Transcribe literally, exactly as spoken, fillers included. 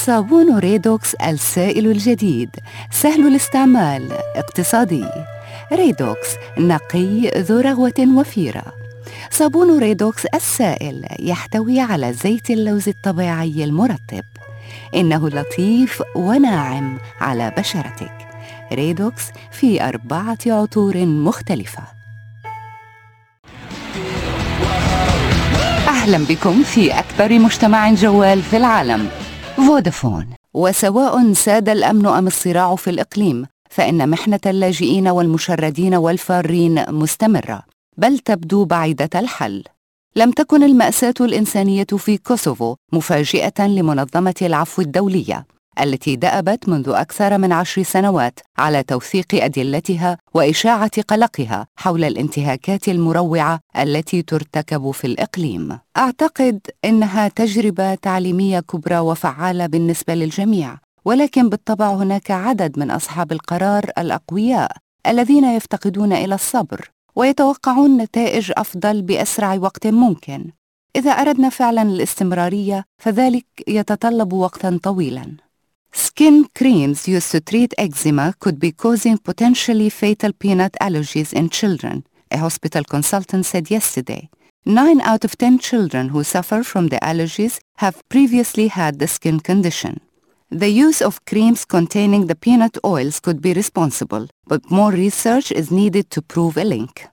صابون ريدوكس السائل الجديد سهل الاستعمال، اقتصادي. ريدوكس نقي ذو رغوة وفيرة. صابون ريدوكس السائل يحتوي على زيت اللوز الطبيعي المرطب. إنه لطيف وناعم على بشرتك. ريدوكس في أربعة عطور مختلفة. أهلا بكم في أكبر مجتمع جوال في العالم، فودافون. وسواء ساد الأمن أم الصراع في الإقليم، فإن محنة اللاجئين والمشردين والفارين مستمرة، بل تبدو بعيدة الحل. لم تكن المأساة الإنسانية في كوسوفو مفاجئة لمنظمة العفو الدولية، التي دأبت منذ أكثر من عشر سنوات على توثيق أدلتها وإشاعة قلقها حول الانتهاكات المروعة التي ترتكب في الإقليم. أعتقد إنها تجربة تعليمية كبرى وفعالة بالنسبة للجميع، ولكن بالطبع هناك عدد من أصحاب القرار الأقوياء الذين يفتقدون إلى الصبر ويتوقعون نتائج أفضل بأسرع وقت ممكن. إذا أردنا فعلاً الاستمرارية فذلك يتطلب وقتاً طويلاً. Skin creams used to treat eczema could be causing potentially fatal peanut allergies in children, a hospital consultant said yesterday. Nine out of ten children who suffer from the allergies have previously had the skin condition. The use of creams containing the peanut oils could be responsible, but more research is needed to prove a link.